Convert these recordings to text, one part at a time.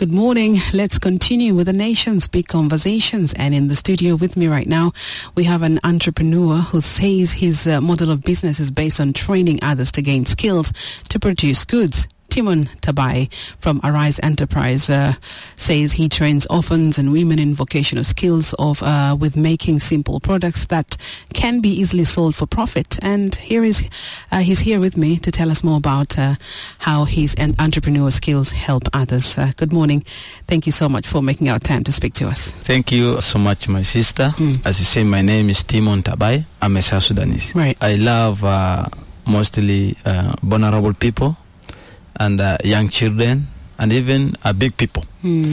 Good morning. Let's continue with the nation's big conversations. And in the studio with me right now, we have an entrepreneur who says his model of business is based on training others to gain skills to produce goods. Timon Tabai from Arise Enterprise says he trains orphans and women in vocational skills with making simple products that can be easily sold for profit. And he's here with me to tell us more about how his entrepreneur skills help others. Good morning. Thank you so much for making our time to speak to us. Thank you so much, my sister. As you say, my name is Timon Tabai. I'm a South Sudanese. Right. I love mostly vulnerable people and young children, and even big people.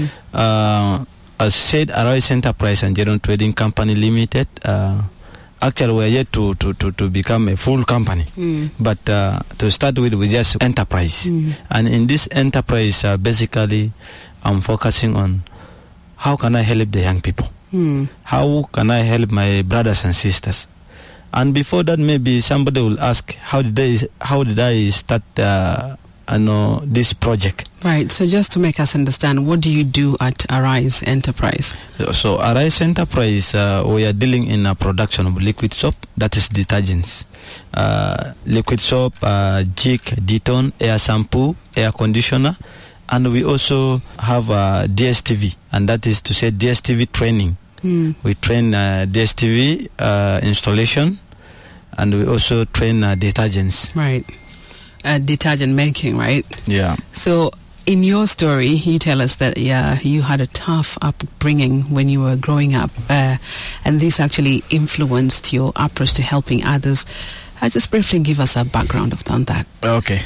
As said, Arise Enterprise and General Trading Company Limited, actually we're yet to become a full company. But to start with, we just enterprise. And in this enterprise, basically, I'm focusing on how can I help the young people? How can I help my brothers and sisters? And before that, maybe somebody will ask, how did I start this project? Right. So just to make us understand, what do you do at Arise Enterprise? So Arise Enterprise, we are dealing in a production of liquid soap, that is detergents. Liquid soap, Jik, Deton, air shampoo, air conditioner, and we also have DSTV, and that is to say DSTV training. We train DSTV installation, and we also train detergents. Right. Detergent making, right? Yeah. So in your story, you tell us that you had a tough upbringing when you were growing up, and this actually influenced your approach to helping others. Just briefly give us a background on that. Okay.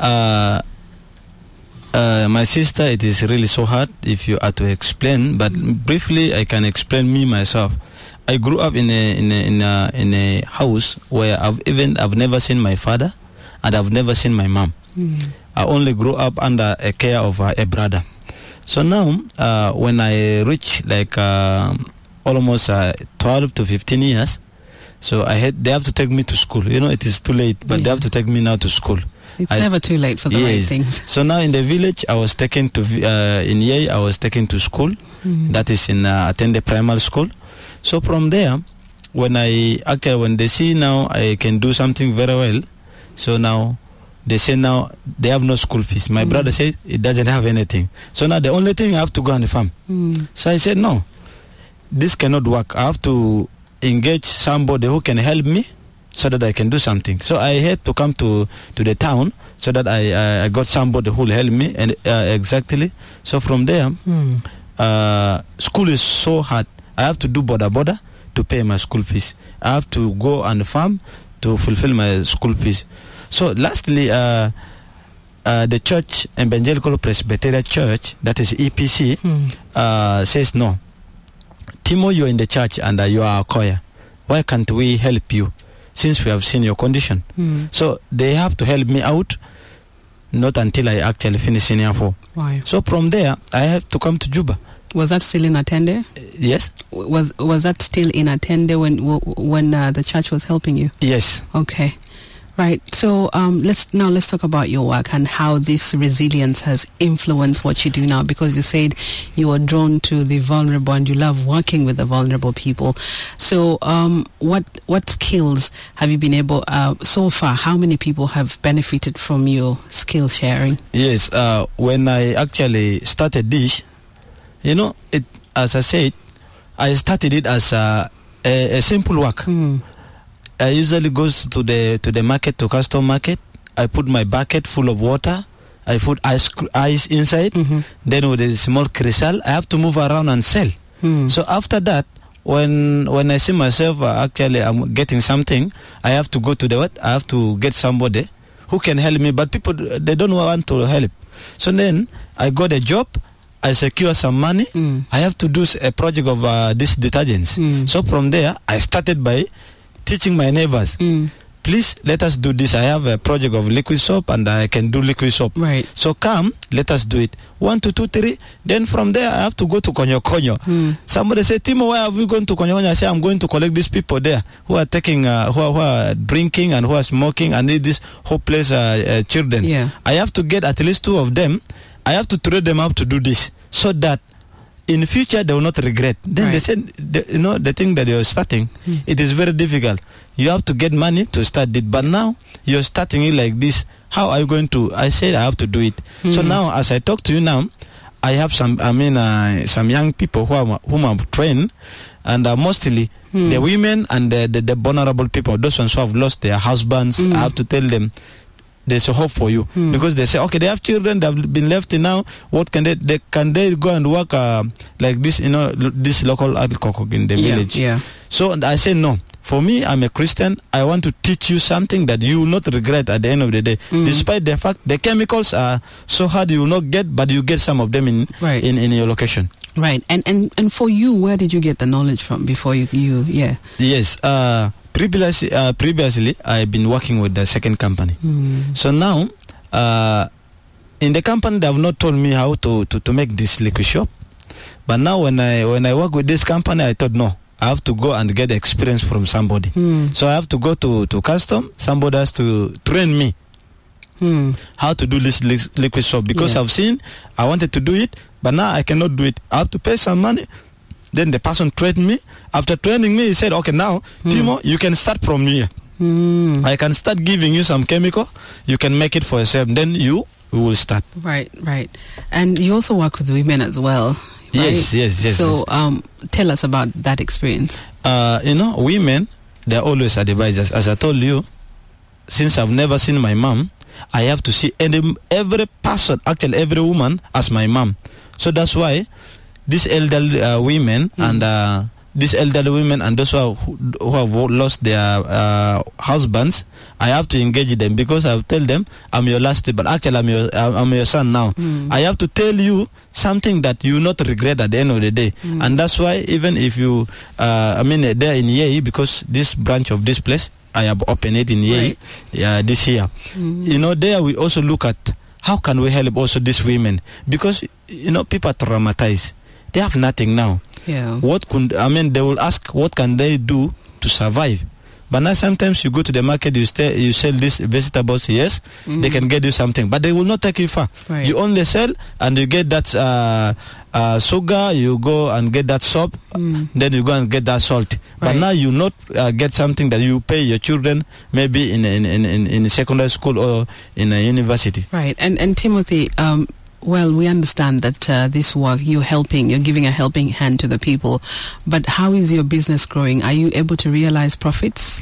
My sister, it is really so hard if you are to explain, but briefly I can explain me myself. I grew up in a house where I've never seen my father, and I've never seen my mom. I only grew up under a care of a brother. So now, when I reach like almost 12 to 15 years, so they have to take me to school. You know, it is too late, but they have to take me now to school. It's never too late for the right things. So now in the village, I was taken to in Yei. I was taken to school. That is in attend the primary school. So from there, when they see now I can do something very well. So now they say now they have no school fees. My brother said it doesn't have anything. So now the only thing I have to go on the farm. So I said no, this cannot work. I have to engage somebody who can help me so that I can do something. So I had to come to the town so that I got somebody who will help me, and exactly. So from there, school is so hard. I have to do border to pay my school fees. I have to go on the farm to fulfill my school fees. So lastly, the church, Evangelical Presbyterian Church, that is EPC, says no. Timo, you're in the church and you are a choir. Why can't we help you since we have seen your condition? So they have to help me out, not until I actually finish senior 4. Wow. So from there, I have to come to Juba. Was that still in Attende? Yes. Was that still in Attende when the church was helping you? Yes. Okay. Right. So let's talk about your work and how this resilience has influenced what you do now, because you said you are drawn to the vulnerable and you love working with the vulnerable people. So what skills have you been able so far? How many people have benefited from your skill sharing? Yes. When I actually started this, you know, as I said, I started it as a simple work. I usually goes to the market, to custom market. I put my bucket full of water. I put ice inside. Then with a small crystal, I have to move around and sell. So after that, when I see myself actually I'm getting something, I have to go to the I have to get somebody who can help me. But people, they don't want to help. So then I got a job. I secure some money. I have to do a project of these detergents. So from there, I started by teaching my neighbors, please let us do this. I have a project of liquid soap and I can do liquid soap. Right. So come, let us do it. 1, 2, 2, 3. Then from there, I have to go to Konyo Konyo. Somebody say, Timo, why have we gone to Konyo Konyo? I say, I'm going to collect these people there who are taking, who are drinking and who are smoking and need these hopeless children. Yeah. I have to get at least 2 of them. I have to trade them up to do this. so that in future they will not regret. Then they said, the thing that you're starting, it is very difficult. You have to get money to start it, but now you're starting it like this. How are you going to? I said I have to do it. So now, as I talk to you now, I have some young people whom I've trained, and mostly the women and the vulnerable people, those ones who have lost their husbands. I have to tell them, there's a hope for you, because they say, okay, they have children that have been left now. What can they go and work like this, this local agriculture in the village? Yeah. So I say no. For me, I'm a Christian. I want to teach you something that you will not regret at the end of the day. Despite the fact the chemicals are so hard, you will not get, but you get some of them in your location. Right. And for you, where did you get the knowledge from before you Yes. Previously, I've been working with the second company. So now, in the company, they have not told me how to make this liquid soap. But now, when I work with this company, I thought, no, I have to go and get experience from somebody. So I have to go to custom. Somebody has to train me how to do this liquid soap, because I've seen, I wanted to do it, but now I cannot do it. I have to pay some money. Then the person trained me. After training me, he said, okay, now, Timo, you can start from here. I can start giving you some chemical. You can make it for yourself. Then we will start. Right. And you also work with women as well. Right? Yes. So tell us about that experience. Women, they're always advisors. As I told you, since I've never seen my mom, I have to see every person, actually every woman, as my mom. So that's why these elderly women and those who have lost their husbands, I have to engage them, because I tell them, I'm your last, but actually I'm your son now. I have to tell you something that you will not regret at the end of the day. And that's why, even if you, there in Yei, because this branch of this place, I have opened it in Yei this year. There we also look at how can we help also these women, because people are traumatized. They have nothing now. Yeah. They will ask, what can they do to survive? But now sometimes you go to the market, you sell these vegetables, yes, they can get you something, but they will not take you far. Right. You only sell and you get that sugar, you go and get that soap, then you go and get that salt. But now you not get something that you pay your children, maybe in secondary school or in a university. Right. And Timothy, well, we understand that this work, you're giving a helping hand to the people. But how is your business growing? Are you able to realize profits?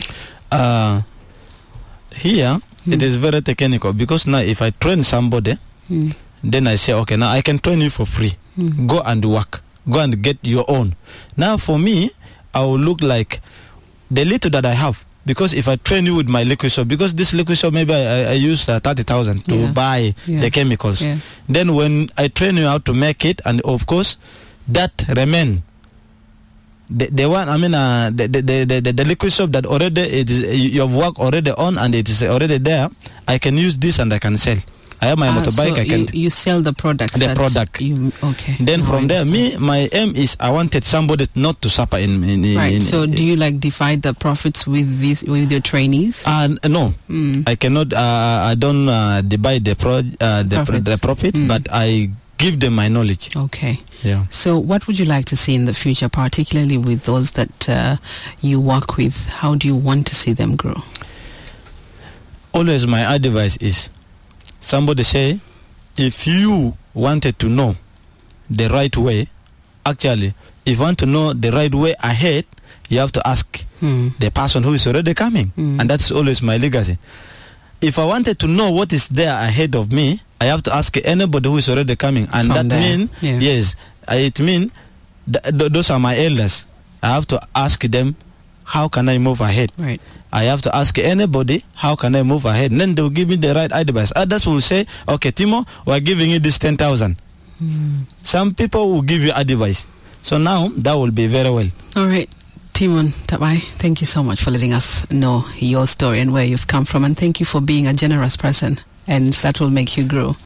Here, it is very technical, because now if I train somebody, then I say, okay, now I can train you for free. Go and work. Go and get your own. Now for me, I will look like the little that I have. Because if I train you with my liquid soap, because this liquid soap, maybe I use 30,000 to buy the chemicals. Yeah. Then when I train you how to make it, and of course, that remain. The liquid soap that already you have worked already on and it is already there, I can use this and I can sell. I have my motorbike. So I can. You sell the product. The product. Okay. Then from there, my aim is I wanted somebody not to suffer in right. So do you divide the profits with your trainees? No, I cannot. I don't divide the profit, but I give them my knowledge. Okay. Yeah. So what would you like to see in the future, particularly with those that you work with? How do you want to see them grow? Always my advice is, somebody say, if you wanted to know the right way, actually, if you want to know the right way ahead, you have to ask the person who is already coming. And that's always my legacy. If I wanted to know what is there ahead of me, I have to ask anybody who is already coming. And from that means, yes, it means those are my elders. I have to ask them, how can I move ahead? Right. I have to ask anybody, how can I move ahead? And then they will give me the right advice. Others will say, okay, Timo, we are giving you this 10,000. Some people will give you advice. So now, that will be very well. All right. Timon Tabai, thank you so much for letting us know your story and where you've come from. And thank you for being a generous person. And that will make you grow.